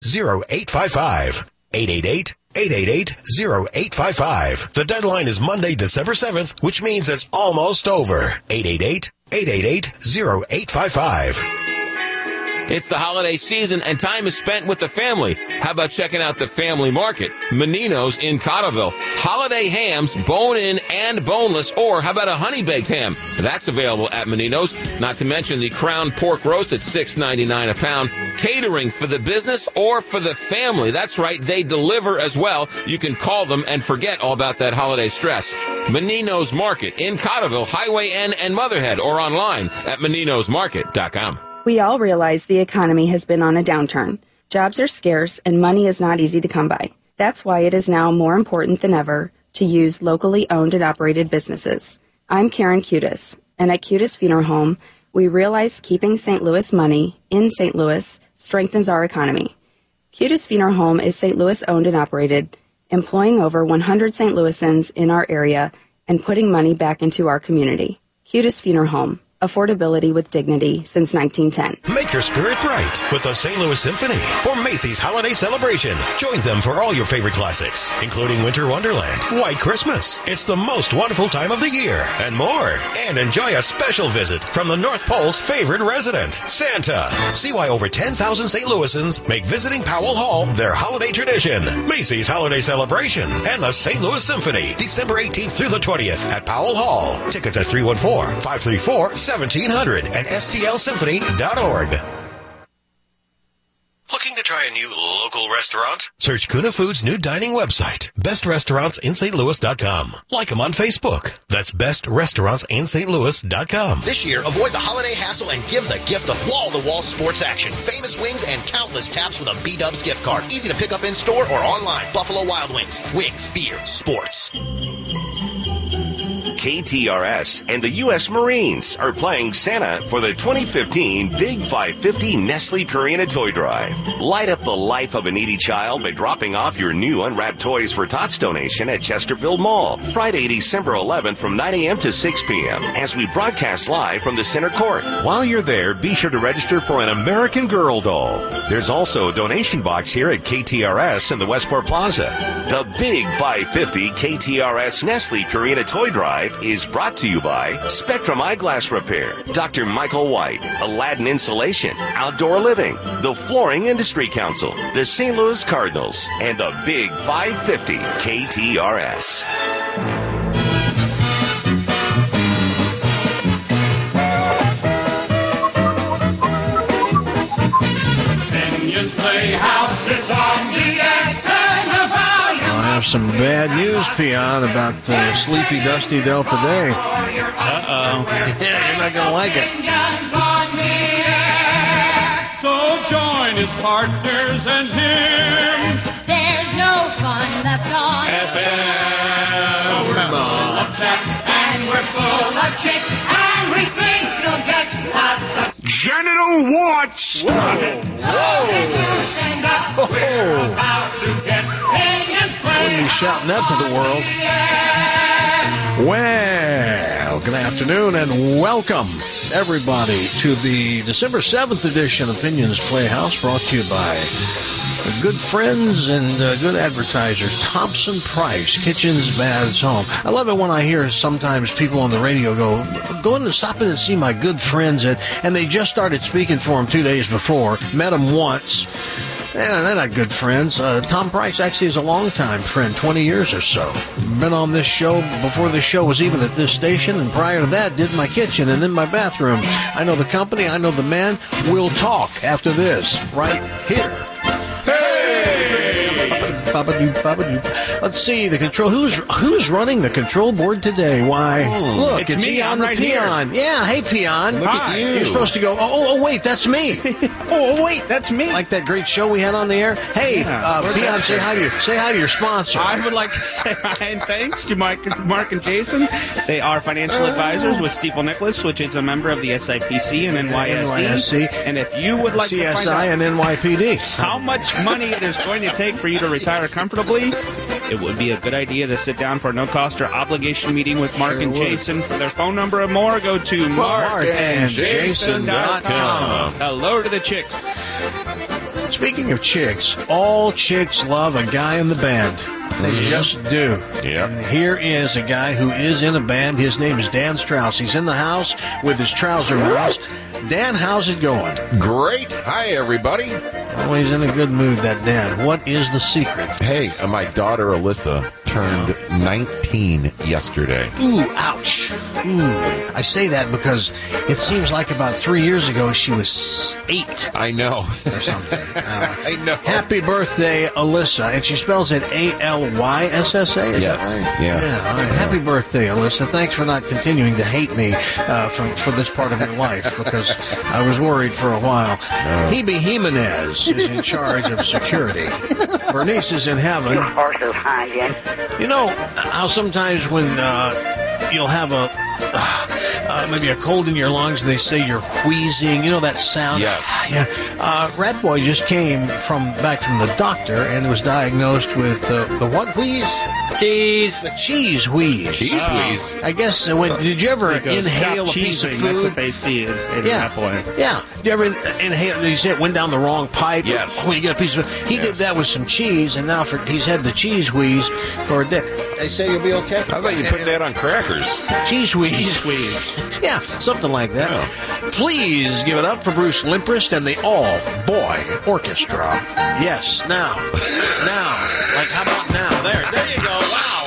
888-888-0855. 888-888-0855. The deadline is Monday, December 7th, which means it's almost over. 888-888-0855. It's the holiday season and time is spent with the family. How about checking out the Family Market? Menino's in Cotterville. Holiday hams, bone-in and boneless, or how about a honey-baked ham? That's available at Menino's. Not to mention the Crown Pork Roast at $6.99 a pound. Catering for the business or for the family. That's right, they deliver as well. You can call them and forget all about that holiday stress. Menino's Market in Cotterville, Highway N and Motherhead, or online at meninosmarket.com. We all realize the economy has been on a downturn. Jobs are scarce and money is not easy to come by. That's why it is now more important than ever to use locally owned and operated businesses. I'm Karen Cutis, and at Cutis Funeral Home, we realize keeping St. Louis money in St. Louis strengthens our economy. Cutis Funeral Home is St. Louis owned and operated, employing over 100 St. Louisans in our area and putting money back into our community. Cutis Funeral Home. Affordability with dignity since 1910. Make your spirit bright with the St. Louis Symphony for Macy's holiday celebration. Join them for all your favorite classics, including Winter Wonderland, White Christmas, It's the Most Wonderful Time of the Year, and more. And enjoy a special visit from the North Pole's favorite resident, Santa. See why over 10,000 St. Louisans make visiting Powell Hall their holiday tradition. Macy's holiday celebration and the St. Louis Symphony, December 18th through the 20th at Powell Hall. Tickets at 314-534-1700 and stlsymphony.org. Looking to try a new local restaurant? Search Kuna Foods' new dining website, bestrestaurantsinstlouis.com. Like them on Facebook. That's bestrestaurantsinstlouis.com. This year, avoid the holiday hassle and give the gift of wall-to-wall sports action. Famous wings and countless taps with a B-Dubs gift card. Easy to pick up in-store or online. Buffalo Wild Wings. Wings, beer, sports. KTRS and the U.S. Marines are playing Santa for the 2015 Big 550 Nestle Purina Toy Drive. Light up the life of a needy child by dropping off your new unwrapped toys for Tots donation at Chesterfield Mall, Friday, December 11th from 9 a.m. to 6 p.m. as we broadcast live from the center court. While you're there, be sure to register for an American Girl doll. There's also a donation box here at KTRS in the Westport Plaza. The Big 550 KTRS Nestle Purina Toy Drive is brought to you by Spectrum Eyeglass Repair, Dr. Michael White, Aladdin Insulation, Outdoor Living, the Flooring Industry Council, the St. Louis Cardinals, and the Big 550 KTRS. Kenyon's Playhouse is on the air. Turn the volume. I have some bad news, Peon, about Sleepy Dusty Delta Day. Uh-oh. Yeah, you're not going to like it. Kenyon's on the air. So join his partners and him. There's no fun left on FM. We're full of chat and we're full of chicks, and we think you'll get lots of Genital warts! Whoa! We're about to get Kenyon's Playhouse. Wouldn't be shouting that to the world. Well, good afternoon and welcome, everybody, to the December 7th edition of Kenyon's Playhouse, brought to you by good friends and good advertisers, Thompson Price, kitchens, baths, home. I love it when I hear sometimes people on the radio go in and stop in and see my good friends, and they just started speaking for them 2 days before, met them once. Yeah, they're not good friends. Tom Price actually is a longtime friend, 20 years or so. Been on this show before this show was even at this station, and prior to that, did my kitchen and then my bathroom. I know the company, I know the man. We'll talk after this, right here. Let's see the control. Who's running the control board today? Why? Look, it's me on the Peon. Here. Yeah, hey Peon. Look at you. You're supposed to go. Oh, wait, that's me. Wait, that's me. Like that great show we had on the air. Hey, Peon, say hi to your sponsor. I would like to say hi and thanks to Mark and Jason. They are financial advisors with Stifel Nicholas, which is a member of the SIPC and NYSE. And if you would like to find out CSI and NYPD, how much money it is going to take for you to retire comfortably, it would be a good idea to sit down for a no-cost or obligation meeting with Mark and Jason. For their phone number and more, go to markandjason.com. Hello to the chicks. Speaking of chicks, all chicks love a guy in the band. They just do. Yeah. And here is a guy who is in a band. His name is Dan Strauss. He's in the house with his trouser mouse. Dan, how's it going? Great. Hi, everybody. Always in a good mood, that Dan. What is the secret? Hey, my daughter Alyssa turned 19 yesterday. Ooh, ouch. Ooh. I say that because it seems like about 3 years ago she was 8. I know. Or something. I know. Happy birthday, Alyssa. And she spells it A-L-Y-S-S-A? Is Yes. that right? Yeah. All right. Happy birthday, Alyssa. Thanks for not continuing to hate me for this part of your life, because I was worried for a while. Hebe Jimenez is in charge of security. Bernice is in heaven. You know how sometimes when you'll have maybe a cold in your lungs, they say you're wheezing. You know that sound? Yes. Yeah. Rat Boy just came back from the doctor and was diagnosed with the what wheeze? Cheese. The cheese wheeze. Cheese wheeze. I guess did you ever inhale a piece of food? That's what they see is Rat Boy. Yeah. Did you ever inhale? Did you say it went down the wrong pipe? Yes. When you get a piece of he did that with some cheese, and now he's had the cheese wheeze for a day. They say you'll be okay. How about you put that on crackers? Cheese wheeze. Cheese wheeze. Yeah, something like that. Yeah. Please give it up for Bruce Limprist and the All Boy Orchestra. Yes, now. Like, how about now? There you go. Wow.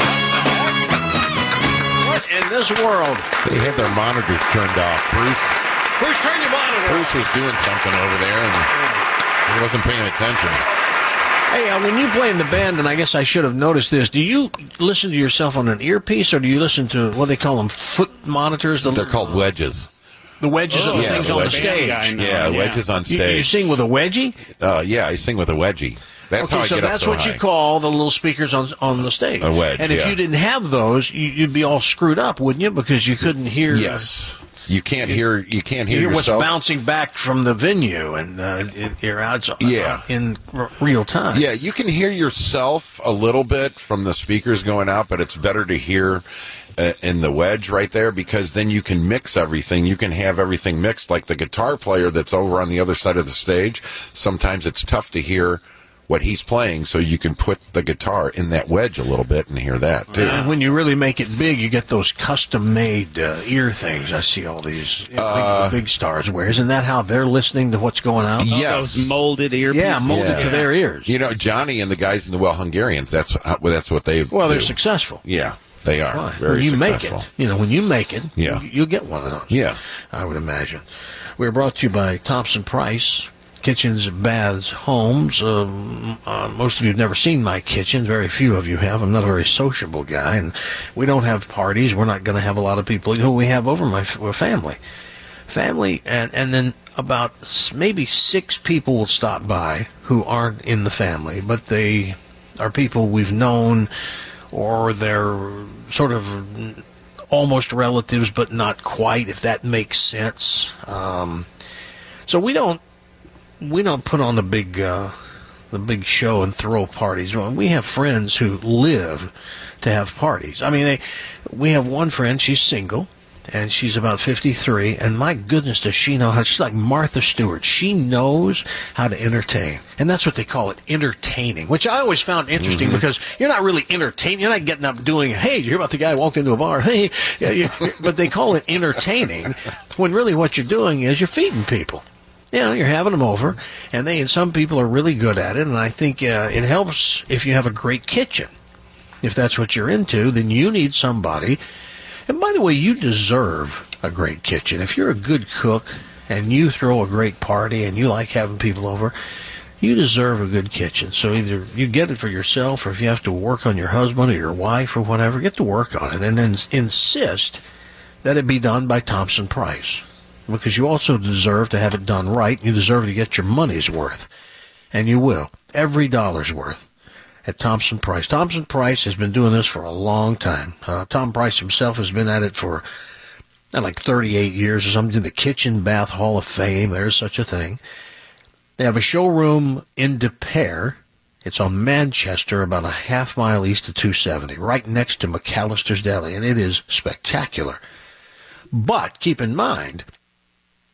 What in this world? They had their monitors turned off. Bruce, turn your monitor. Bruce was doing something over there, and he wasn't paying attention. Hey, when you play in the band, and I guess I should have noticed this, do you listen to yourself on an earpiece, or do you listen to what they call them, foot monitors? They're called wedges. The wedges are the yeah, things the on the wedge. stage. Yeah, wedges on stage. You sing with a wedgie? Yeah, I sing with a wedgie. That's how I so get up that's so what high. you call the little speakers on the stage. A wedge, and if you didn't have those, you'd be all screwed up, wouldn't you? Because you couldn't hear. Yes. You can't hear what's yourself. bouncing back from the venue, and you're out in real time. Yeah, you can hear yourself a little bit from the speakers going out, but it's better to hear in the wedge right there, because then you can mix everything. You can have everything mixed, like the guitar player that's over on the other side of the stage. Sometimes it's tough to hear what he's playing, so you can put the guitar in that wedge a little bit and hear that too. And when you really make it big, you get those custom-made ear things. I see all these big stars wear. Isn't that how they're listening to what's going on? Yes. Those molded earpieces. Yeah, molded to their ears. You know, Johnny and the guys in the Hungarians, that's what they Well, do. they're successful. Yeah, they are. Right. Very when you successful. make it, when you make it, Yeah. you'll get one of those. Yeah. I would imagine. We're brought to you by Thompson Price. Kitchens, baths, homes. Most of you have never seen my kitchen. Very few of you have. I'm not a very sociable guy, and we don't have parties. We're not going to have a lot of people. Who we have over my family. And then about maybe 6 people will stop by who aren't in the family, but they are people we've known, or they're sort of almost relatives, but not quite, if that makes sense. So we don't put on the big show and throw parties. We have friends who live to have parties. I mean, we have one friend, she's single, and she's about 53, and my goodness, does she know how? She's like Martha Stewart. She knows how to entertain, and that's what they call it, entertaining, which I always found interesting, because you're not really entertaining. You're not getting up doing, hey, did you hear about the guy who walked into a bar? Hey, but they call it entertaining, when really what you're doing is you're feeding people. You're having them over, and some people are really good at it, and I think it helps if you have a great kitchen. If that's what you're into, then you need somebody. And by the way, you deserve a great kitchen. If you're a good cook and you throw a great party and you like having people over, you deserve a good kitchen. So either you get it for yourself, or if you have to work on your husband or your wife or whatever, get to work on it, and then insist that it be done by Thompson Price. Because you also deserve to have it done right. You deserve to get your money's worth. And you will. Every dollar's worth at Thompson Price. Thompson Price has been doing this for a long time. Tom Price himself has been at it for like 38 years or something. In the Kitchen Bath Hall of Fame. There's such a thing. They have a showroom in De Pere. It's on Manchester, about a half mile east of 270, right next to McAllister's Deli. And it is spectacular. But keep in mind,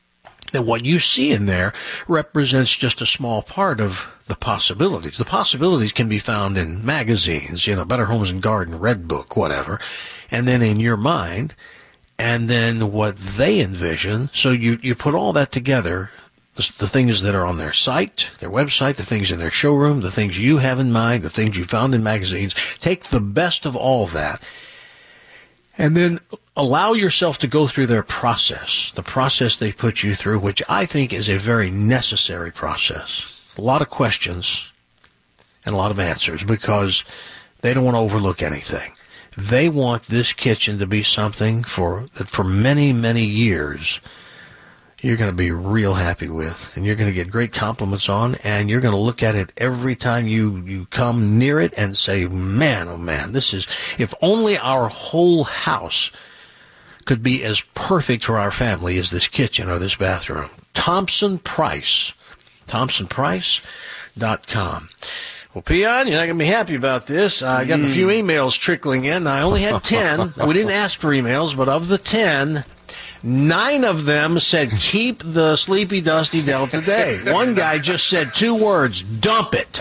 And what you see in there represents just a small part of the possibilities. The possibilities can be found in magazines, Better Homes and Garden, Red Book, whatever. And then in your mind, and then what they envision. So you put all that together, the things that are on their site, their website, the things in their showroom, the things you have in mind, the things you found in magazines. Take the best of all that, and then allow yourself to go through their process, the process they put you through, which I think is a very necessary process. A lot of questions and a lot of answers, because they don't want to overlook anything. They want this kitchen to be something that for many, many years you're going to be real happy with, and you're going to get great compliments on, and you're going to look at it every time you come near it and say, man, oh man, this is, if only our whole house could be as perfect for our family as this kitchen or this bathroom. Thompson Price. ThompsonPrice.com. Well, Peon, you're not going to be happy about this. I got a few emails trickling in. I only had 10. We didn't ask for emails, but of the 10, 9 of them said, keep the Sleepy Dusty Delta Day. One guy just said 2 words, dump it.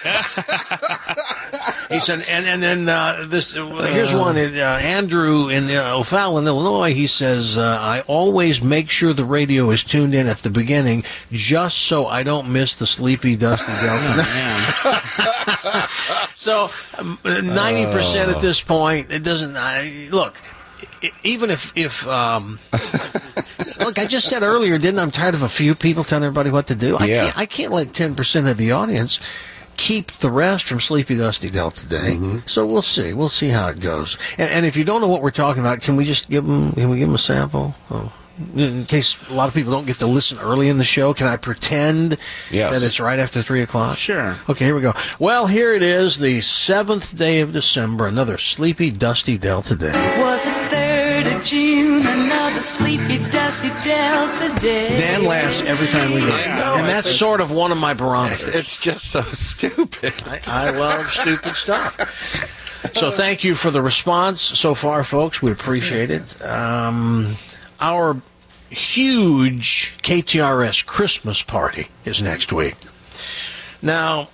He said, and then here's one, Andrew in O'Fallon, Illinois. He says, I always make sure the radio is tuned in at the beginning just so I don't miss the Sleepy Dusty Delta. So 90% at this point, it doesn't, look, even if look, I just said earlier, didn't I? I'm tired of a few people telling everybody what to do. I can't let 10% of the audience keep the rest from Sleepy Dusty Delta Day. So we'll see. We'll see how it goes. And if you don't know what we're talking about, can we give them a sample? In case a lot of people don't get to listen early in the show, can I pretend that it's right after 3 o'clock? Sure. Okay, here we go. Well, here it is, the 7th day of December, another Sleepy Dusty Delta Day. Was it 3rd of June, another Sleepy Dusty Delta Day? Dan laughs every time we do it. And that's sort of one of my barometers. It's just so stupid. I love stupid stuff. So thank you for the response so far, folks. We appreciate it. Our huge KTRS Christmas party is next week. Now,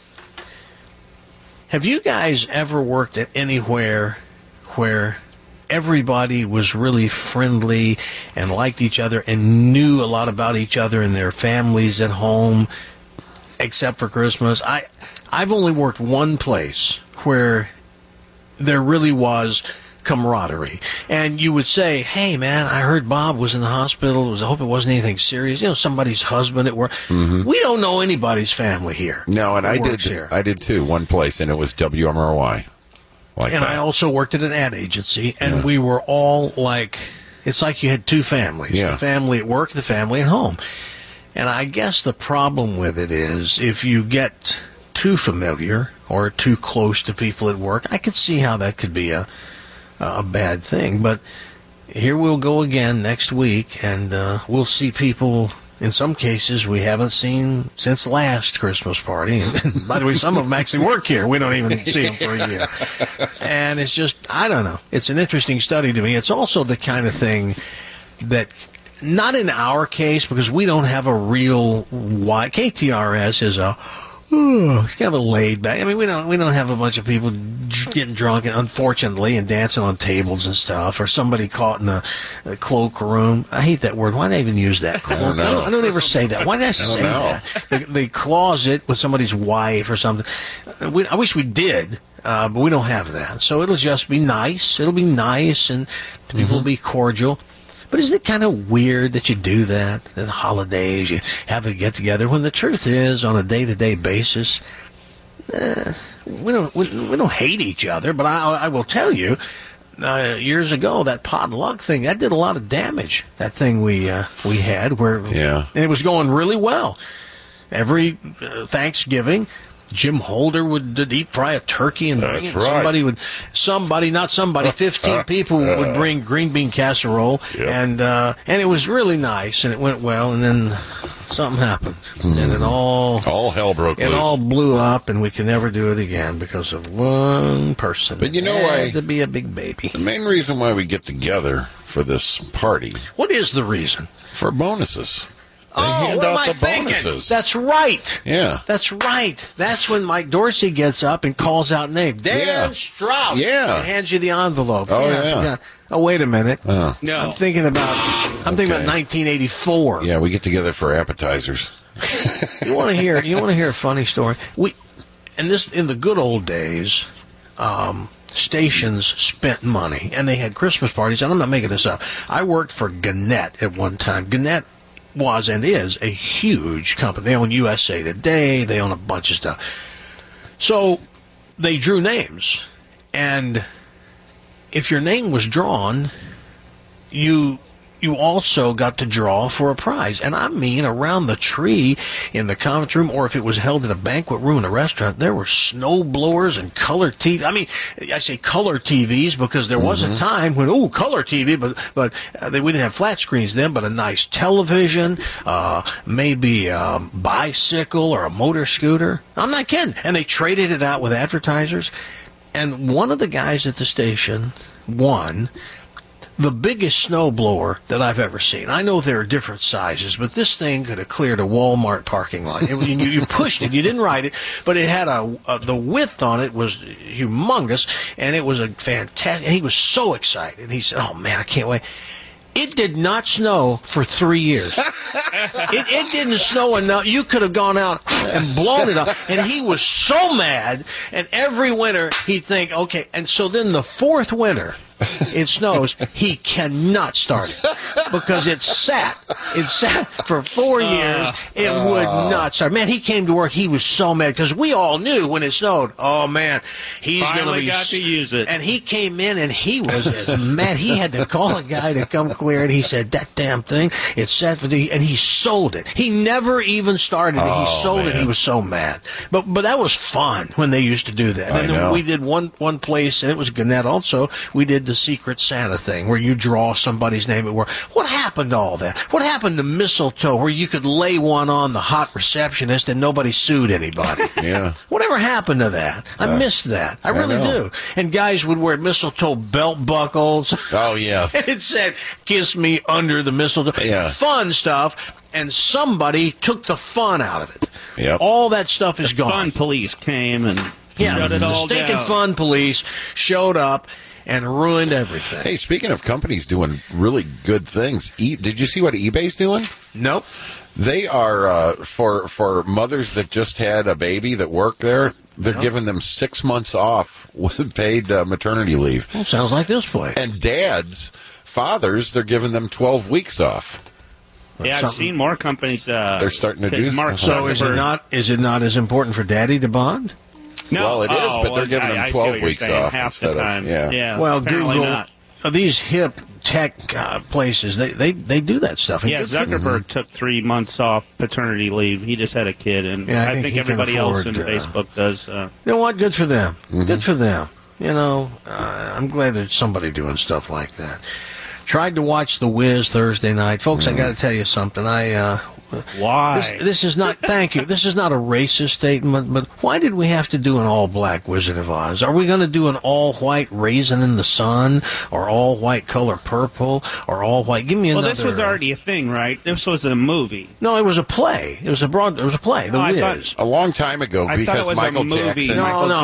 have you guys ever worked at anywhere where everybody was really friendly and liked each other and knew a lot about each other and their families at home, except for Christmas? I've only worked one place where there really was camaraderie. And you would say, hey, man, I heard Bob was in the hospital. I hope it wasn't anything serious. Somebody's husband at work. We don't know anybody's family here. No, and I did too, one place, and it was WMRY. I also worked at an ad agency, and we were all like, it's like you had 2 families. The family at work, the family at home. And I guess the problem with it is if you get too familiar or too close to people at work, I could see how that could be a bad thing. But here we'll go again next week, and we'll see people, in some cases, we haven't seen since last Christmas party. And by the way, some of them actually work here. We don't even see them for a year. And it's just, I don't know. It's an interesting study to me. It's also the kind of thing that, not in our case, because we don't have a real wide, KTRS is it's kind of a laid back. I mean, we don't have a bunch of people getting drunk, and unfortunately, and dancing on tables and stuff, or somebody caught in a cloakroom. I hate that word. Why did I even use that? Cloak? I don't ever say that. Why did I say that? The closet with somebody's wife or something. I wish we did, but we don't have that. So it'll just be nice. It'll be nice, and people will be cordial. But isn't it kind of weird that you do that? The holidays, you have a get-together, when the truth is, on a day-to-day basis, we don't hate each other. But I will tell you, years ago, that potluck thing, that did a lot of damage. That thing we had, and it was going really well. Every Thanksgiving, Jim Holder would deep fry a turkey and bring it. Right. Somebody, 15 people would bring green bean casserole, and it was really nice, and it went well, and then something happened, and it all hell broke loose. It all blew up, and we can never do it again because of one person. But you know why? To be a big baby. The main reason why we get together for this party. What is the reason? For bonuses. hand what am out I the thinking? bonuses. That's right. Yeah. That's right. That's when Mike Dorsey gets up and calls out names. Dan Strauss. Yeah. And hands you the envelope. Oh, yeah. Oh, wait a minute. Oh. No. I'm thinking about 1984. Yeah, we get together for appetizers. You want to hear a funny story? In the good old days, stations spent money, and they had Christmas parties, and I'm not making this up. I worked for Gannett at one time. Gannett was and is a huge company. They own USA Today. They own a bunch of stuff. So they drew names, and if your name was drawn, you also got to draw for a prize. And I mean, around the tree in the conference room, or if it was held in a banquet room in a restaurant, there were snow blowers and color TV. I mean, I say color TVs because there was a time when, color TV, but we didn't have flat screens then, but a nice television, maybe a bicycle or a motor scooter. I'm not kidding. And they traded it out with advertisers. And one of the guys at the station won the biggest snowblower that I've ever seen. I know there are different sizes, but this thing could have cleared a Walmart parking lot. You pushed it, you didn't ride it, but it had the width on it was humongous, and it was a fantastic. He was so excited. He said, "Oh man, I can't wait." It did not snow for 3 years. It didn't snow enough. You could have gone out and blown it up. And he was so mad. And every winter he'd think, okay. And so then the fourth winter, it snows, he cannot start it because it sat for 4 years. It would not start. Man, he came to work. He was so mad because we all knew when it snowed, oh man, he's going to be. Got to use it. And he came in and he was as mad. He had to call a guy to come clear it. He said, that damn thing, it's set for the, and he sold it. He never even started it. He sold it. He was so mad. But that was fun when they used to do that. And then we did one place, and it was Gannett also. We did the Secret Santa thing where you draw somebody's name at work. What happened to all that? What happened to mistletoe where you could lay one on the hot receptionist and nobody sued anybody? Yeah. Whatever happened to that? I missed that. I really do. And guys would wear mistletoe belt buckles. Oh, yeah. And it said, "Kiss me under the mistletoe." Yeah. Fun stuff. And somebody took the fun out of it. Yep. All that stuff is gone. Fun police came and shut it all the stinking down. fun police showed up and ruined everything. Hey, speaking of companies doing really good things, did you see what eBay's doing? Nope. They are, for mothers that just had a baby that work there, they're giving them 6 months off with paid maternity leave. Well, sounds like this place. And fathers, they're giving them 12 weeks off. Yeah, I've seen more companies. They're starting to do Mark stuff. So is it not as important for daddy to bond? No, well, it is, but they're giving them 12 weeks off half instead the time. of Well, apparently Google, not. These hip tech places, they do that stuff. Yeah, Zuckerberg took 3 months off paternity leave. He just had a kid, and Yeah, I think he everybody can else afford, in Facebook does. You know what? Good for them. Good for them. You know, I'm glad there's somebody doing stuff like that. Tried to watch The Wiz Thursday night. Folks, I got to tell you something. Why? This is not, thank you, this is not a racist statement, but why did we have to do an all-black Wizard of Oz? Are we going to do an all-white Raisin in the Sun, or all-white Color Purple, or all-white? Give me another. Well, this was already a thing, right? This was a movie. No, it was a play. It was a play, The Wiz. A long time ago, I thought it because was Michael a movie. Jackson.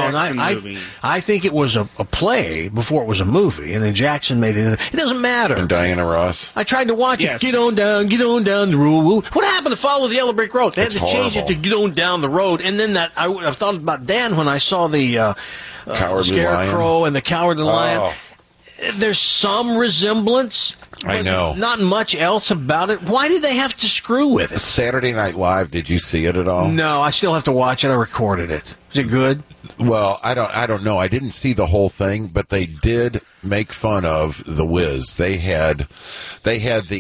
I think it was a play before it was a movie, and then Jackson made it. It doesn't matter. And Diana Ross. I tried to watch Yes. it. Get on down the road. What happened to Follow the Yellow Brick Road? They had It's to change it horrible. to Get on down the road. And then I thought about Dan when I saw the Cowardly Scarecrow Lion. and the Cowardly Lion. Oh. There's some resemblance. I but know. Not much else about it. Why did they have to screw with it? Saturday Night Live, did you see it at all? No, I still have to watch it. I recorded it. Is it good? Well, I don't know. I didn't see the whole thing, but they did make fun of The Wiz. They had the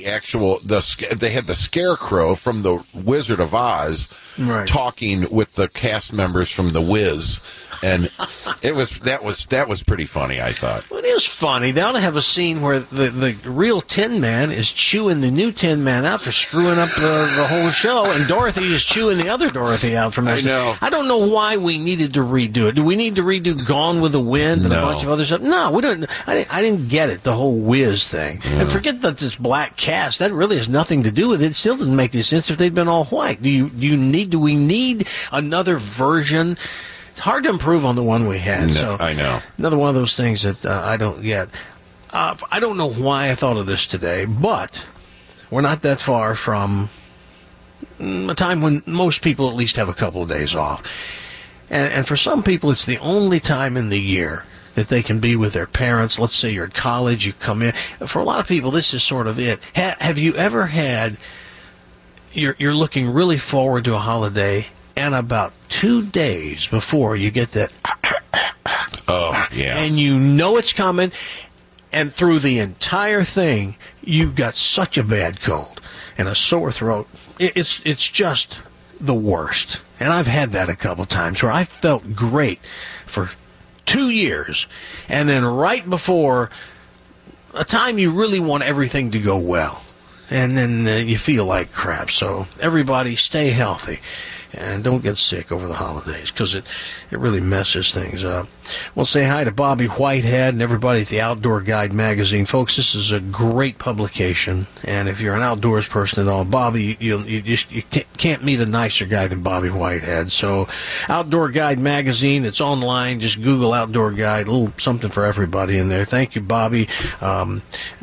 Scarecrow from The Wizard of Oz talking with the cast members from The Wiz, and that was pretty funny, I thought. Well, it is funny. They ought to have a scene where the real Tin Man is chewing the new Tin Man out for screwing up the whole show, and Dorothy is chewing the other Dorothy out from that. I know. I don't know why we needed to redo redo it. Do we need to redo Gone with the Wind and a No. bunch of other stuff? No, we don't. I didn't get it, the whole Wiz thing. And forget that this black cast, that really has nothing to do with it. It still doesn't make any sense if they'd been all white. Do we need another version? It's hard to improve on the one we had. No, So I know. another one of those things that I don't get. I don't know why I thought of this today, but we're not that far from a time when most people at least have a couple of days off. And for some people, it's the only time in the year that they can be with their parents. Let's say you're at college, you come in. For a lot of people, this is sort of it. Have you ever had, you're looking really forward to a holiday, and about 2 days before you get that, Oh, yeah. and you know it's coming, and through the entire thing, you've got such a bad cold and a sore throat. It's just the worst. And I've had that a couple times where I felt great for 2 years, and then right before a time you really want everything to go well, and then you feel like crap. So everybody stay healthy and don't get sick over the holidays, because it really messes things up. We'll say hi to Bobby Whitehead and everybody at the Outdoor Guide magazine. Folks, this is a great publication, and if you're an outdoors person at all, Bobby, you can't meet a nicer guy than Bobby Whitehead. So Outdoor Guide magazine, it's online. Just Google Outdoor Guide, a little something for everybody in there. Thank you, Bobby. I'm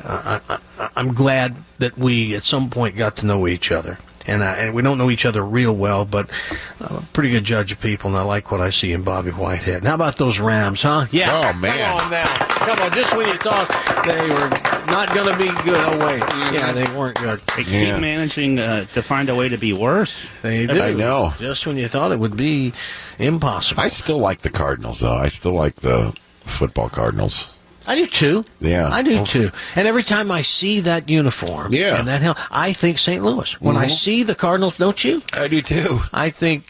glad that we at some point got to know each other. And we don't know each other real well, but a pretty good judge of people, and I like what I see in Bobby Whitehead. And how about those Rams, huh? Yeah. Oh, man. Come on now. Come on, just when you thought they were not going to be good. Oh, wait. Yeah, they weren't good. They keep managing to find a way to be worse. They do. I know. Just when you thought it would be impossible. I still like the Cardinals, though. I still like the football Cardinals. I do too. Yeah. I do too. And every time I see that uniform and that helmet, I think St. Louis. When I see the Cardinals, don't you? I do too. I think,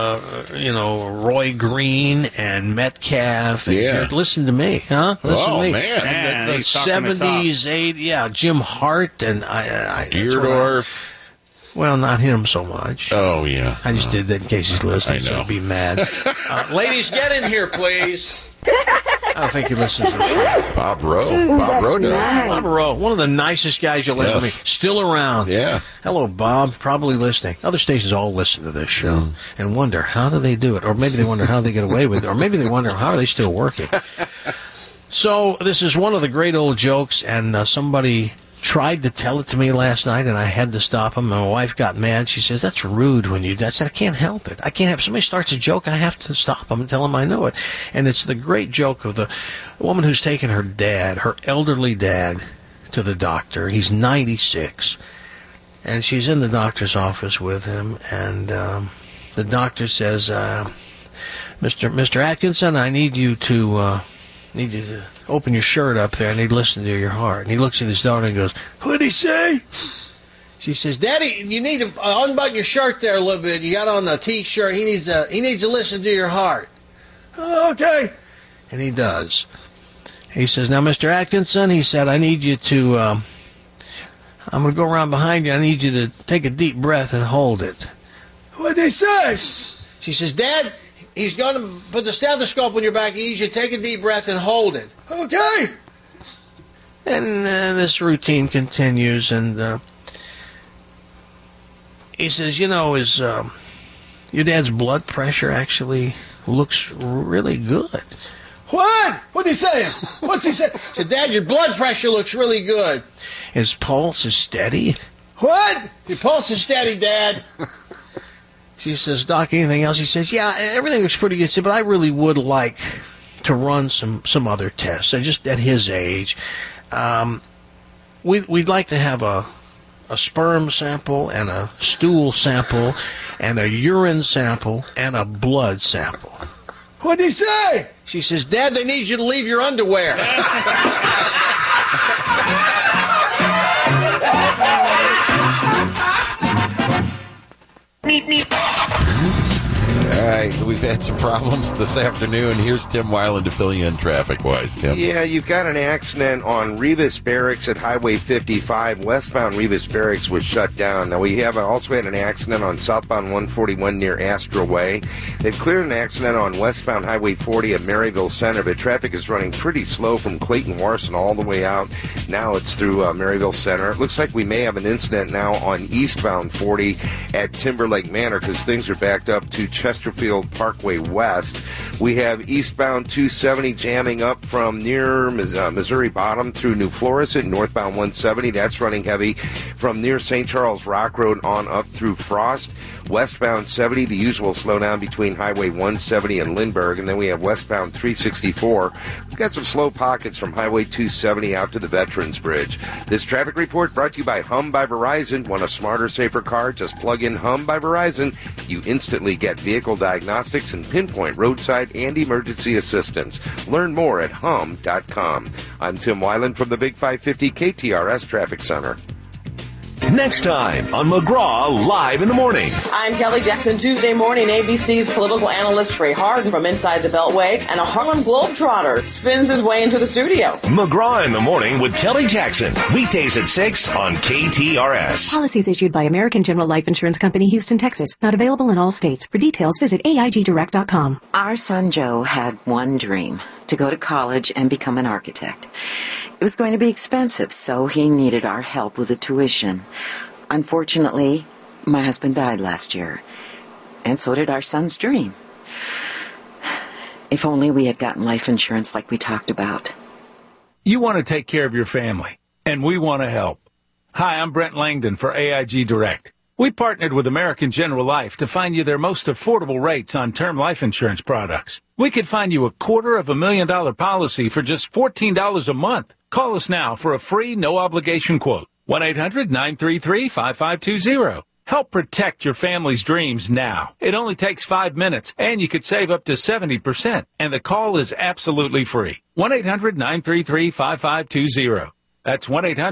Roy Green and Metcalf. And listen to me, huh? Listen to me. Man. And the 70s, 80s, Jim Hart and Deerdorf. Well, not him so much. Oh, yeah. I just did that in case he's listening, so he'll be mad. Ladies, get in here, please. I don't think he listens to the show. Bob Rowe. Bob Rowe does. Bob Rowe, one of the nicest guys you'll ever meet. Still around. Yeah. Hello, Bob. Probably listening. Other stations all listen to this show and wonder, how do they do it? Or maybe they wonder how they get away with it. Or maybe they wonder, how are they still working? So this is one of the great old jokes, and somebody tried to tell it to me last night, and I had to stop him. My wife got mad. She says, that's rude when you do that. I said, I can't help it. I can't have, somebody starts a joke, I have to stop them and tell them I know it. And it's the great joke of the woman who's taken her dad, her elderly dad, to the doctor. He's 96. And she's in the doctor's office with him, and the doctor says, Mr. Atkinson, I need you to open your shirt up there. I need to listen to your heart. And he looks at his daughter and goes, what'd he say? She says, Daddy, you need to unbutton your shirt there a little bit. You got on a T-shirt. He needs to listen to your heart. Oh, okay. And he does. He says, now, Mr. Atkinson, he said, I need you to, I'm going to go around behind you. I need you to take a deep breath and hold it. What'd they say? She says, Dad, he's going to put the stethoscope on your back. He needs you to take a deep breath and hold it. Okay. And this routine continues, and he says, is your dad's blood pressure actually looks really good. What? What's he saying? What's he saying? He said, Dad, your blood pressure looks really good. His pulse is steady. What? Your pulse is steady, Dad. She says, Doc, anything else? He says, yeah, everything looks pretty good. She said, but I really would like to run some other tests. And just at his age, we'd like to have a sperm sample and a stool sample and a urine sample and a blood sample. What'd he say? She says, Dad, they need you to leave your underwear. right, we've had some problems this afternoon. Here's Tim Weiland to fill you in traffic-wise, Tim. Yeah, you've got an accident on Rivas Barracks at Highway 55. Westbound Rivas Barracks was shut down. Now, we have also had an accident on southbound 141 near Astra Way. They've cleared an accident on westbound Highway 40 at Maryville Center, but traffic is running pretty slow from Clayton Warson all the way out. Now it's through Maryville Center. It looks like we may have an incident now on eastbound 40 at Timberlake Manor because things are backed up to Chesterfield Parkway West. We have eastbound 270 jamming up from near Missouri Bottom through New Florissant, northbound 170. That's running heavy from near St. Charles Rock Road on up through Frost. Westbound 70, the usual slowdown between Highway 170 and Lindbergh. And then we have westbound 364. We've got some slow pockets from Highway 270 out to the Veterans Bridge. This traffic report brought to you by Hum by Verizon. Want a smarter, safer car? Just plug in Hum by Verizon. You instantly get vehicle diagnostics and pinpoint roadside and emergency assistance. Learn more at hum.com. I'm Tim Weiland from the Big 550 KTRS Traffic Center. Next time on McGraw Live in the Morning. I'm Kelly Jackson. Tuesday morning, ABC's political analyst Trey Harden from Inside the Beltway and a Harlem Globetrotter spins his way into the studio. McGraw in the Morning with Kelly Jackson. Weekdays at 6 on KTRS. Policies issued by American General Life Insurance Company, Houston, Texas. Not available in all states. For details, visit AIGdirect.com. Our son Joe had one dream: to go to college and become an architect. It was going to be expensive, so he needed our help with the tuition. Unfortunately, my husband died last year, and so did our son's dream. If only we had gotten life insurance like we talked about. You want to take care of your family, and we want to help. Hi, I'm Brent Langdon for AIG Direct. We partnered with American General Life to find you their most affordable rates on term life insurance products. We could find you a $250,000 policy for just $14 a month. Call us now for a free, no-obligation quote. 1-800-933-5520. Help protect your family's dreams now. It only takes 5 minutes, and you could save up to 70%. And the call is absolutely free. 1-800-933-5520. That's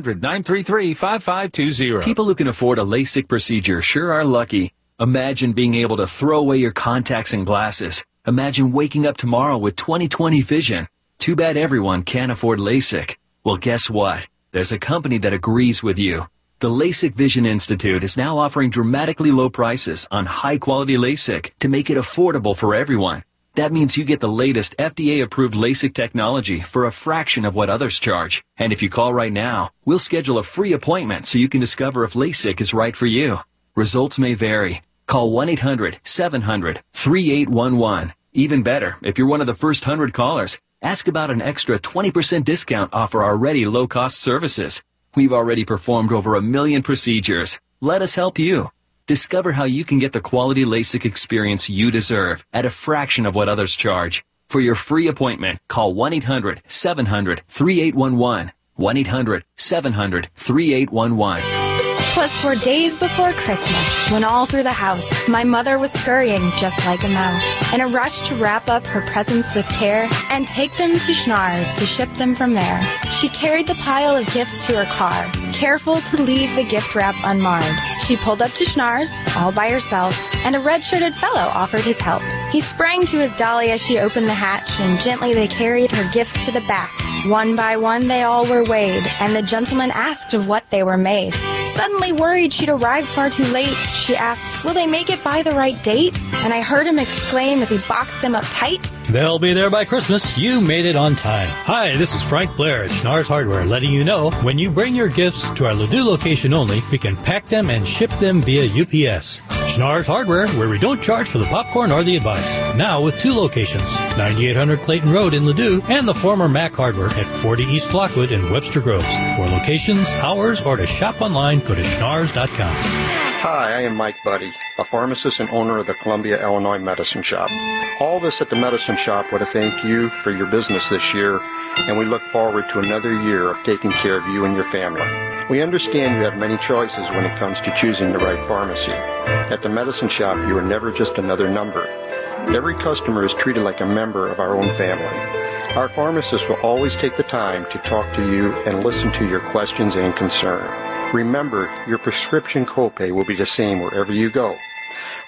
1-800-933-5520. People who can afford a LASIK procedure sure are lucky. Imagine being able to throw away your contacts and glasses. Imagine waking up tomorrow with 20/20 vision. Too bad everyone can't afford LASIK. Well, guess what? There's a company that agrees with you. The LASIK Vision Institute is now offering dramatically low prices on high-quality LASIK to make it affordable for everyone. That means you get the latest FDA-approved LASIK technology for a fraction of what others charge. And if you call right now, we'll schedule a free appointment so you can discover if LASIK is right for you. Results may vary. Call 1-800-700-3811. Even better, if you're one of the first 100 callers, ask about an extra 20% discount off our already low-cost services. We've already performed over 1 million procedures. Let us help you. Discover how you can get the quality LASIK experience you deserve at a fraction of what others charge. For your free appointment, call 1-800-700-3811. 1-800-700-3811. 'Twas 4 days before Christmas, when all through the house, my mother was scurrying just like a mouse, in a rush to wrap up her presents with care and take them to Schnarr's to ship them from there. She carried the pile of gifts to her car, careful to leave the gift wrap unmarred. She pulled up to Schnarr's, all by herself, and a red-shirted fellow offered his help. He sprang to his dolly as she opened the hatch, and gently they carried her gifts to the back. One by one they all were weighed, and the gentleman asked of what they were made. Suddenly worried she'd arrived far too late, she asked, will they make it by the right date? And I heard him exclaim as he boxed them up tight, they'll be there by Christmas. You made it on time. Hi, this is Frank Blair at Schnarr's Hardware, letting you know when you bring your gifts to our Ladue location only, we can pack them and ship them via UPS. Schnarr's Hardware, where we don't charge for the popcorn or the advice. Now with 2 locations, 9800 Clayton Road in Ladue and the former Mac Hardware at 40 East Lockwood in Webster Groves. For locations, hours, or to shop online, go to schnarrs.com. Hi, I am Mike Buddy, a pharmacist and owner of the Columbia, Illinois Medicine Shop. All of us at the Medicine Shop want to thank you for your business this year, and we look forward to another year of taking care of you and your family. We understand you have many choices when it comes to choosing the right pharmacy. At the Medicine Shop, you are never just another number. Every customer is treated like a member of our own family. Our pharmacists will always take the time to talk to you and listen to your questions and concerns. Remember, your prescription copay will be the same wherever you go.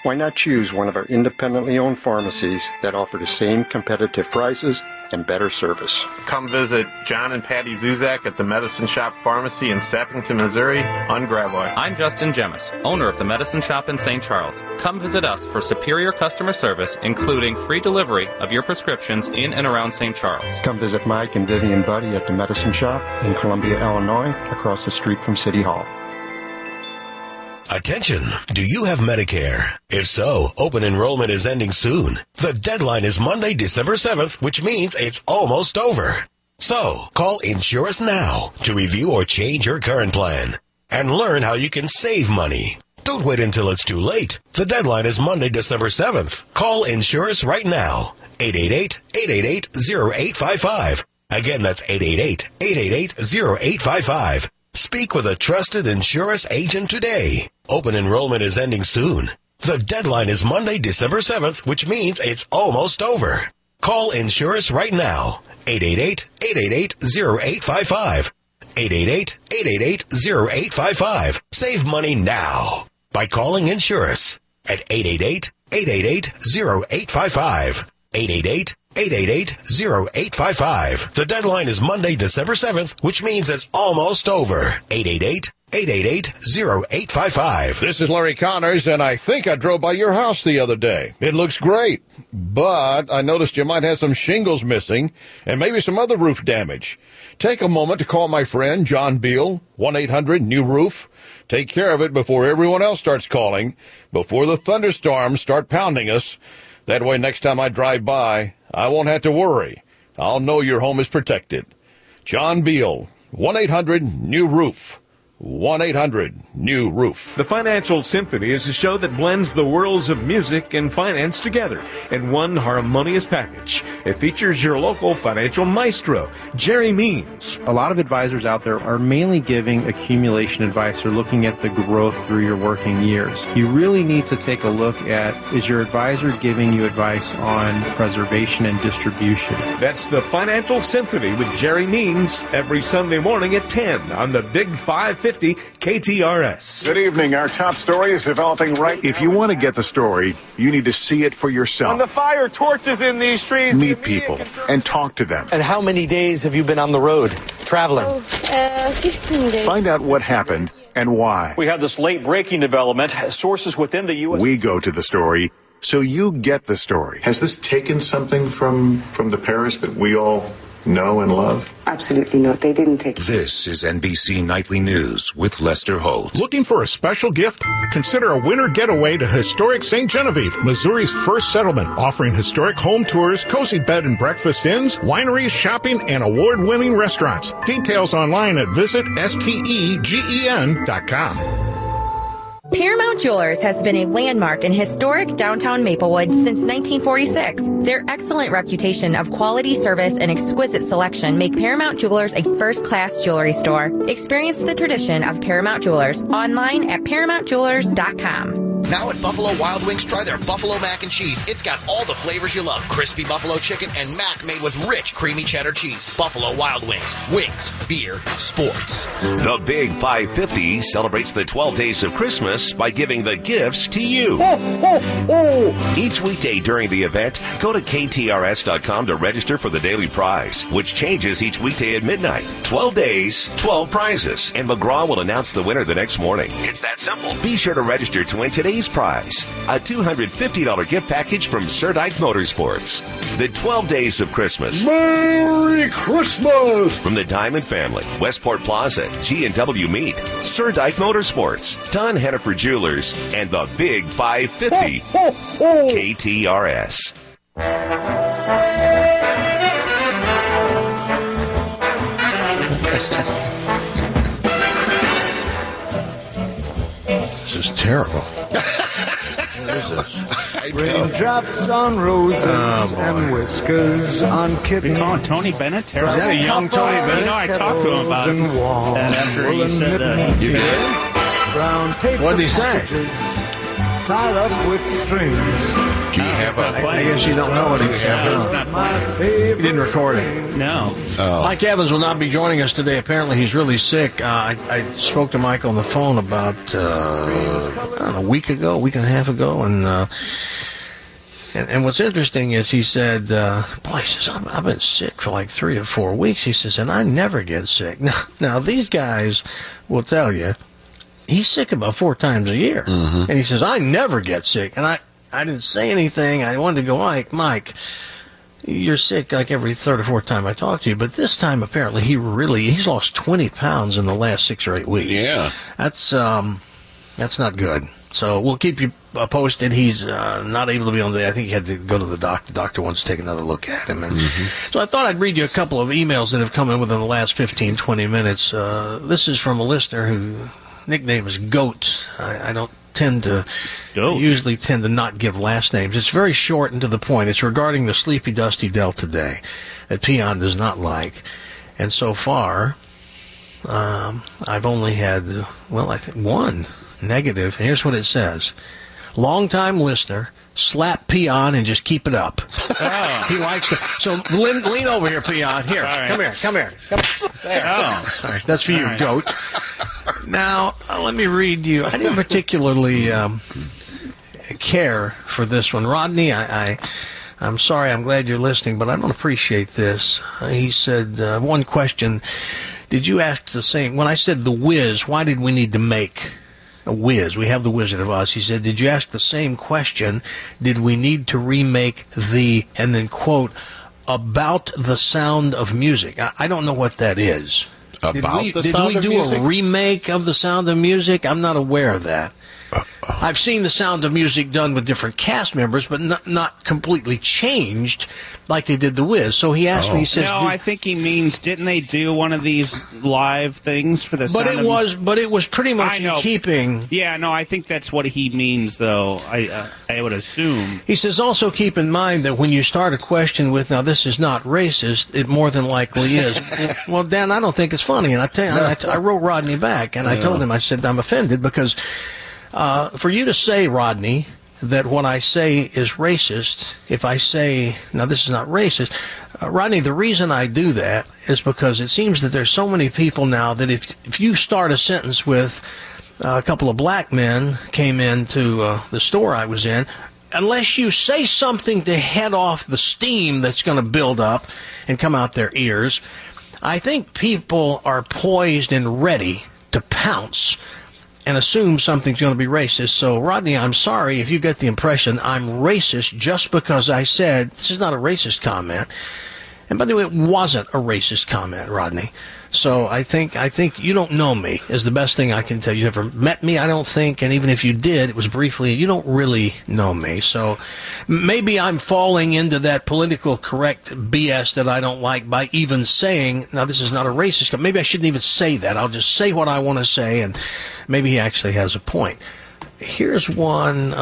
Why not choose one of our independently owned pharmacies that offer the same competitive prices and better service? Come visit John and Patty Zuzak at the Medicine Shop Pharmacy in Sappington, Missouri on Gravois. I'm Justin Gemmis, owner of the Medicine Shop in St. Charles. Come visit us for superior customer service, including free delivery of your prescriptions in and around St. Charles. Come visit Mike and Vivian Buddy at the Medicine Shop in Columbia, Illinois, across the street from City Hall. Attention, do you have Medicare? If so, open enrollment is ending soon. The deadline is Monday, December 7th, which means it's almost over. So, call Insurus now to review or change your current plan and learn how you can save money. Don't wait until it's too late. The deadline is Monday, December 7th. Call Insurus right now. 888-888-0855. Again, that's 888-888-0855. Speak with a trusted Insurus agent today. Open enrollment is ending soon. The deadline is Monday, December 7th, which means it's almost over. Call Insurus right now. 888-888-0855. 888-888-0855. Save money now by calling Insurus at 888-888-0855. 888-888-0855. The deadline is Monday, December 7th, which means it's almost over. 888-888-0855. This is Larry Connors, and I think I drove by your house the other day. It looks great, but I noticed you might have some shingles missing and maybe some other roof damage. Take a moment to call my friend John Beal, 1-800-NEW-ROOF. Take care of it before everyone else starts calling, before the thunderstorms start pounding us. That way, next time I drive by, I won't have to worry. I'll know your home is protected. John Beal, 1-800-NEW-ROOF. 1-800-NEW-ROOF. The Financial Symphony is a show that blends the worlds of music and finance together in one harmonious package. It features your local financial maestro, Jerry Means. A lot of advisors out there are mainly giving accumulation advice or looking at the growth through your working years. You really need to take a look at, is your advisor giving you advice on preservation and distribution? That's the Financial Symphony with Jerry Means every Sunday morning at 10 on the Big 550 KTRS. Good evening. Our top story is developing right. If you want to get the story, you need to see it for yourself. When the fire torches in these trees. Meet people and talk to them. And how many days have you been on the road traveling? 15 days. Find out what happened and why. We have this late breaking development. Sources within the U.S. We go to the story so you get the story. Has this taken something from the Paris that we all know and love? Absolutely not. They didn't take it. This is NBC Nightly News with Lester Holt. Looking for a special gift? Consider a winter getaway to historic St. Genevieve, Missouri's first settlement, offering historic home tours, cozy bed and breakfast inns, wineries, shopping, and award-winning restaurants. Details online at visitstegen.com. Paramount Jewelers has been a landmark in historic downtown Maplewood since 1946. Their excellent reputation of quality service and exquisite selection make Paramount Jewelers a first-class jewelry store. Experience the tradition of Paramount Jewelers online at ParamountJewelers.com. Now at Buffalo Wild Wings, try their Buffalo Mac and Cheese. It's got all the flavors you love. Crispy buffalo chicken and mac made with rich, creamy cheddar cheese. Buffalo Wild Wings. Wings, beer, sports. The Big 550 celebrates the 12 days of Christmas by giving the gifts to you. Each weekday during the event, go to KTRS.com to register for the daily prize, which changes each weekday at midnight. 12 days, 12 prizes, and McGraw will announce the winner the next morning. It's that simple. Be sure to register to win today's prize, a $250 gift package from Sir Dyke Motorsports. The 12 days of Christmas. Merry Christmas! From the Diamond family, Westport Plaza, G&W Meat, Sir Dyke Motorsports, Don Hennepin Jewelers, and the Big 550. KTRS. This is terrible. What is this? Raindrops on roses and whiskers on kittens. You calling Tony Bennett terrible? Is that a young Tony Bennett? You know, I talked to him about it. And after he said that. You did? Brown paper What did he say? tied up with strings. Do you have a... I guess you don't know what he's having. He didn't record it. No. Oh. Mike Evans will not be joining us today. Apparently, he's really sick. I spoke to Mike on the phone about, a week and a half ago, and what's interesting is he said, boy, he says, I've been sick for like 3 or 4 weeks. He says, and I never get sick. Now these guys will tell you, he's sick about 4 times a year. Mm-hmm. And he says, I never get sick. And I didn't say anything. I wanted to go, Mike, you're sick like every 3rd or 4th time I talk to you. But this time, apparently, he's lost 20 pounds in the last 6 or 8 weeks. Yeah. That's not good. So we'll keep you posted. He's not able to be on the day. I think he had to go to the doctor. The doctor wants to take another look at him. And so I thought I'd read you a couple of emails that have come in within the last 15, 20 minutes. This is from a listener whose nickname is Goat. I don't usually tend to not give last names. It's very short and to the point. It's regarding the Sleepy Dusty Delta Day that Peon does not like. And so far, I've only had, I think one negative. Here's what it says. Long-time listener, slap Peon and just keep it up. Oh. He likes it. So lean over here, Peon. Here, right. come here. There. Oh. All right, that's for you, Goat. Now, let me read you. I didn't particularly care for this one. Rodney, I'm sorry. I'm glad you're listening, but I don't appreciate this. He said, one question. Did you ask the same? When I said The Wiz, why did we need to make a Wiz? We have The Wizard of Oz. He said, did you ask the same question? Did we need to remake and then quote, about the Sound of Music? I don't know what that is. Did we do a remake of The Sound of Music? I'm not aware of that. I've seen The Sound of Music done with different cast members, but not completely changed like they did The Wiz. So he asked me, he says... No, I think he means, didn't they do one of these live things for the But it was pretty much in keeping... Yeah, no, I think that's what he means, though, I would assume. He says, also keep in mind that when you start a question with, now this is not racist, it more than likely is. Well, Dan, I don't think it's funny. And I tell you, I wrote Rodney back, and I told him, I said, I'm offended because... for you to say, Rodney, that what I say is racist, if I say, now this is not racist, Rodney, the reason I do that is because it seems that there's so many people now that if you start a sentence with a couple of black men came into the store I was in, unless you say something to head off the steam that's going to build up and come out their ears, I think people are poised and ready to pounce and assume something's going to be racist. So, Rodney, I'm sorry if you get the impression I'm racist just because I said this is not a racist comment. And by the way, it wasn't a racist comment, Rodney. So I think you don't know me is the best thing I can tell you. You never met me, I don't think, and even if you did, it was briefly. You don't really know me. So maybe I'm falling into that political correct BS that I don't like by even saying, now this is not a racist comment. Maybe I shouldn't even say that. I'll just say what I want to say, and maybe he actually has a point. Here's one.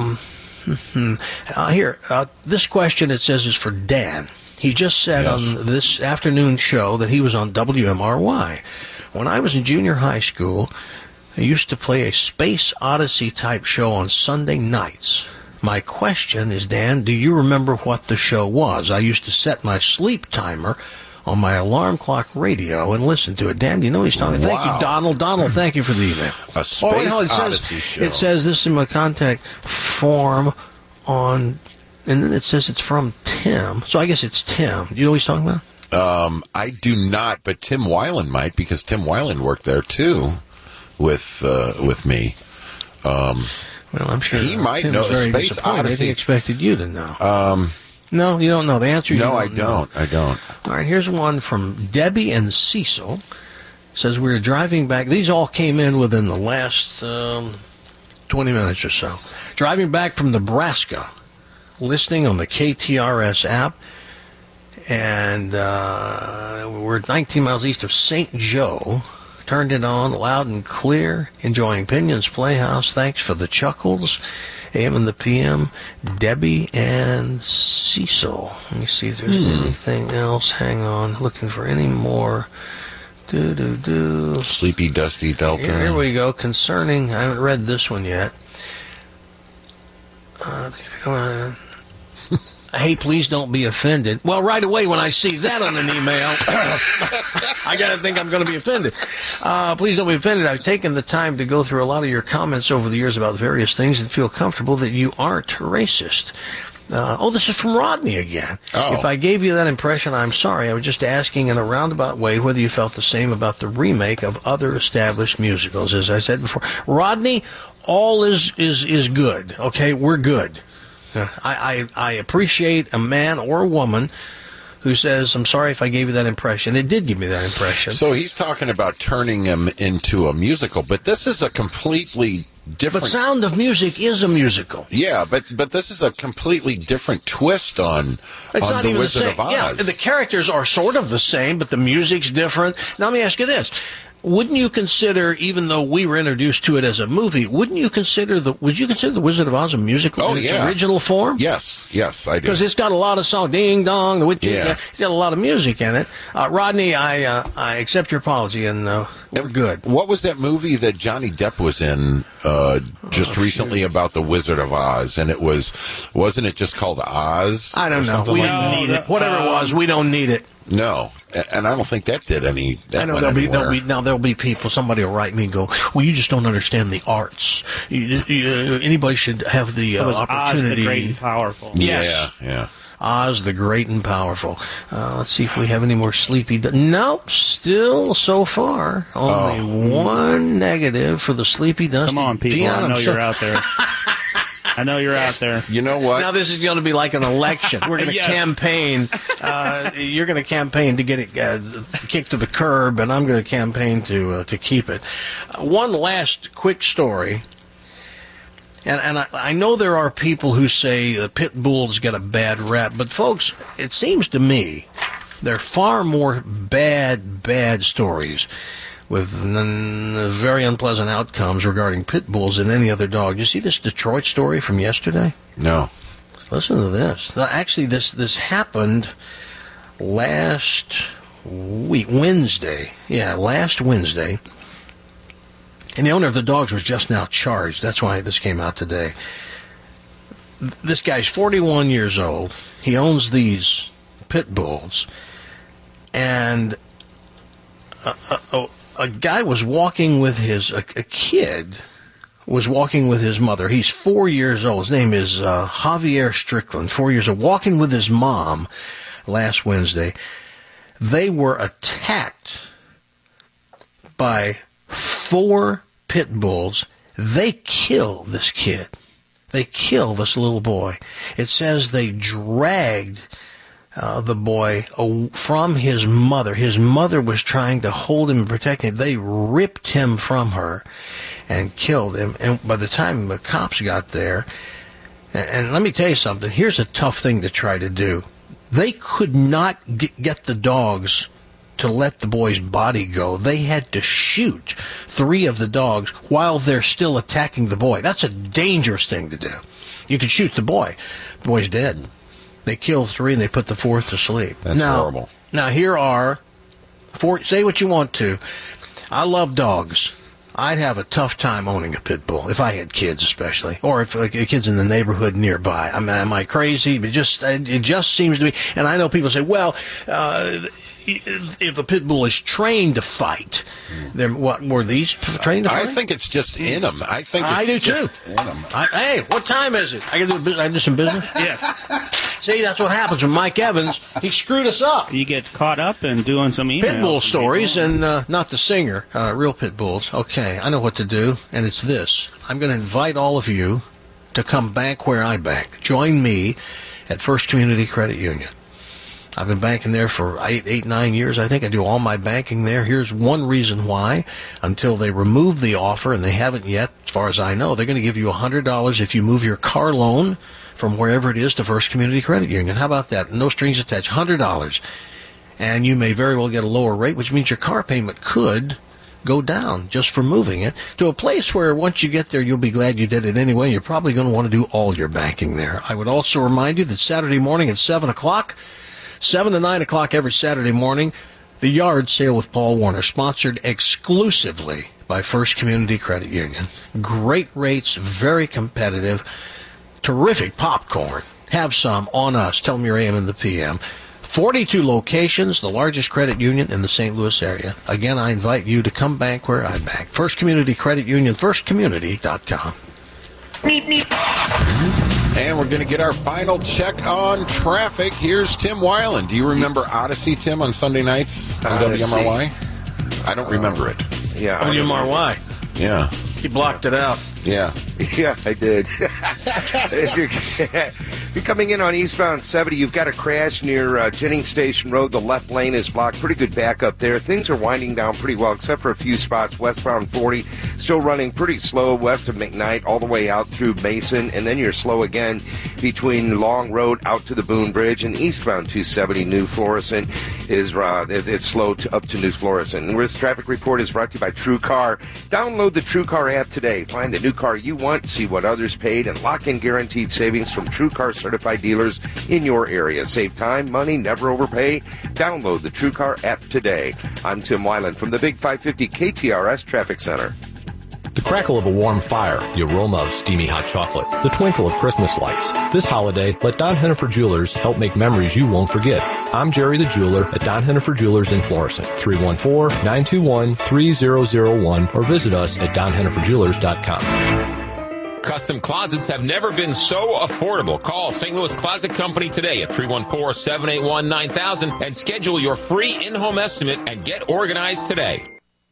This question, it says, is for Dan. He just said on this afternoon show that he was on WMRY. When I was in junior high school, I used to play a Space Odyssey type show on Sunday nights. My question is, Dan, do you remember what the show was? I used to set my sleep timer on my alarm clock radio and listen to it. Dan, do you know what he's talking about? Thank you, Donald. Donald, thank you for the email. A Space Odyssey show. It says this in my contact form on... And then it says it's from Tim. So I guess it's Tim. Do you know what he's talking about? I do not, but Tim Weiland might, because Tim Weiland worked there, too, with me. Well, I'm sure he might know. Space Odyssey. He expected you to know. No, you don't know. The answer No, I don't. All right, here's one from Debbie and Cecil. It says we were driving back. These all came in within the last 20 minutes or so. Driving back from Nebraska. Listening on the KTRS app, and we're 19 miles east of St. Joe. Turned it on loud and clear, enjoying Pinion's Playhouse. Thanks for the chuckles. AM and the PM, Debbie and Cecil. Let me see if there's anything else. Hang on, looking for any more. Sleepy Dusty Delta. Here we go. Concerning, I haven't read this one yet. Hey, please don't be offended. Well, right away when I see that on an email, I got to think I'm going to be offended. Please don't be offended. I've taken the time to go through a lot of your comments over the years about various things and feel comfortable that you aren't racist. This is from Rodney again. Oh. If I gave you that impression, I'm sorry. I was just asking in a roundabout way whether you felt the same about the remake of other established musicals. As I said before, Rodney, all is good. Okay, we're good. I appreciate a man or a woman who says, I'm sorry if I gave you that impression. It did give me that impression. So he's talking about turning him into a musical, but this is a completely different... But Sound of Music is a musical. Yeah, but this is a completely different twist on The Wizard of Oz. Yeah, the characters are sort of the same, but the music's different. Now, let me ask you this. Wouldn't you consider, even though we were introduced to it as a movie, would you consider The Wizard of Oz a musical in its original form? Yes, I do. Because it's got a lot of songs, Ding Dong, the Witch. Yeah. It's got a lot of music in it. Rodney, I accept your apology, and we're good. What was that movie that Johnny Depp was in just recently about the Wizard of Oz? And wasn't it just called Oz? I don't know. We don't need it. Whatever it was, we don't need it. No, and I don't think that did any. I know there'll be people. Somebody will write me and go, "Well, you just don't understand the arts. Anybody should have the opportunity." Oz the Great and Powerful. Yes. Yeah. Oz the Great and Powerful. Let's see if we have any more sleepy. Nope. Still, so far, only one negative for the sleepy dusty. Come on, people! I know you're out there. I know you're out there. You know what? Now this is going to be like an election. We're going to campaign. You're going to campaign to get it kicked to the curb, and I'm going to campaign to keep it. One last quick story. And I know there are people who say the pit bulls get a bad rap, but folks, it seems to me there are far more bad stories with very unpleasant outcomes regarding pit bulls than any other dog. You see this Detroit story from yesterday? No. Listen to this. Actually, this happened last week, Wednesday. Yeah, last Wednesday. And the owner of the dogs was just now charged. That's why this came out today. This guy's 41 years old. He owns these pit bulls. And a guy was walking with a kid was walking with his mother. He's 4 years old. His name is Javier Strickland, 4 years old, walking with his mom last Wednesday. They were attacked by 4 pit bulls. They kill this kid. They kill this little boy. It says they dragged the boy from his mother. His mother was trying to hold him and protect him. They ripped him from her and killed him. And by the time the cops got there, and let me tell you something, here's a tough thing to try to do. They could not get the dogs to let the boy's body go. They had to shoot 3 of the dogs while they're still attacking the boy. That's a dangerous thing to do. You could shoot the boy. The boy's dead. They killed 3 and they put the 4th to sleep. That's horrible. Now, here are 4. Say what you want to. I love dogs. I'd have a tough time owning a pit bull, if I had kids especially, or if kids in the neighborhood nearby. I mean, am I crazy? But it just seems to be, and I know people say, well, if a pit bull is trained to fight, then what were these trained to fight? I think it's just in them. I do too. Hey, what time is it? I do some business. Yes. See, that's what happens with Mike Evans. He screwed us up. You get caught up in doing some emails. Pit bull stories, and not the singer, real pit bulls. Okay, I know what to do, and it's this. I'm going to invite all of you to come bank where I bank. Join me at First Community Credit Union. I've been banking there for 9 years. I think I do all my banking there. Here's one reason why. Until they remove the offer, and they haven't yet, as far as I know, they're going to give you $100 if you move your car loan from wherever it is to First Community Credit Union. How about that? No strings attached. $100. And you may very well get a lower rate, which means your car payment could go down just for moving it to a place where once you get there, you'll be glad you did it anyway. You're probably going to want to do all your banking there. I would also remind you that Saturday morning at 7 o'clock, 7 to 9 o'clock every Saturday morning, the Yard Sale with Paul Warner, sponsored exclusively by First Community Credit Union. Great rates, very competitive. terrific popcorn. Have some on us. Tell them you're AM in the PM. 42 locations, the largest credit union in the St. Louis area. Again, I invite you to come bank where I bank. First Community Credit Union, firstcommunity.com. And we're going to get our final check on traffic. Here's Tim Weiland. Do you remember Odyssey, Tim, on Sunday nights on WMRY? I don't remember it. Yeah, WMRY. Yeah. He blocked it out. Yeah. Yeah, I did. If you're coming in on eastbound 70, you've got a crash near Jennings Station Road. The left lane is blocked. Pretty good backup there. Things are winding down pretty well, except for a few spots. Westbound 40, still running pretty slow west of McKnight all the way out through Mason. And then you're slow again between Long Road out to the Boone Bridge. And eastbound 270 New Florissant is it's slow up to New Florissant. And this traffic report is brought to you by TrueCar. Download the TrueCar app today. Find the new car you want, see what others paid, and lock in guaranteed savings from TrueCar certified dealers in your area. Save time, money, never overpay. Download the TrueCar app today. I'm Tim Weiland from the Big 550 KTRS Traffic Center. The crackle of a warm fire, the aroma of steamy hot chocolate, the twinkle of Christmas lights. This holiday, let Don Hennifer Jewelers help make memories you won't forget. I'm Jerry the Jeweler at Don Hennifer Jewelers in Florissant, 314-921-3001, or visit us at donhenniferjewelers.com. Custom closets have never been so affordable. Call St. Louis Closet Company today at 314-781-9000 and schedule your free in-home estimate and get organized today.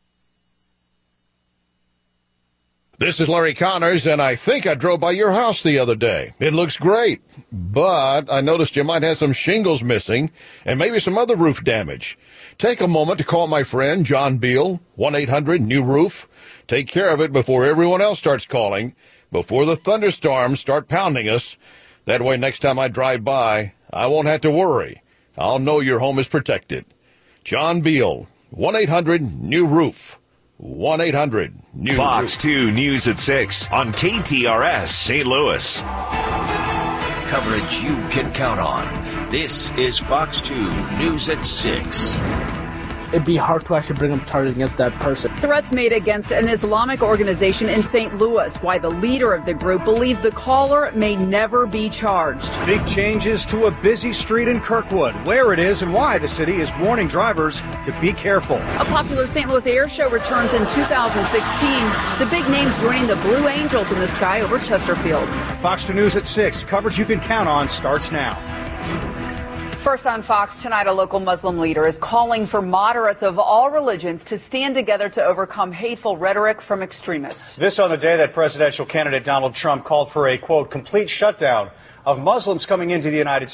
This is Larry Connors, and I think I drove by your house the other day. It looks great, but I noticed you might have some shingles missing and maybe some other roof damage. Take a moment to call my friend John Beal, 1-800-NEW-ROOF. Take care of it before everyone else starts calling, before the thunderstorms start pounding us. That way, next time I drive by, I won't have to worry. I'll know your home is protected. John Beal, 1-800-NEW-ROOF. 1-800-NEW-ROOF. Fox 2 News at 6 on KTRS St. Louis. Coverage you can count on. This is Fox 2 News at 6. It'd be hard to actually bring up charges against that person. Threats made against an Islamic organization in St. Louis. Why the leader of the group believes the caller may never be charged. Big changes to a busy street in Kirkwood. Where it is and why the city is warning drivers to be careful. A popular St. Louis air show returns in 2016. The big names joining the Blue Angels in the sky over Chesterfield. Fox 2 News at 6. Coverage you can count on starts now. First on Fox tonight, a local Muslim leader is calling for moderates of all religions to stand together to overcome hateful rhetoric from extremists. This on the day that presidential candidate Donald Trump called for a, quote, complete shutdown of Muslims coming into the United States.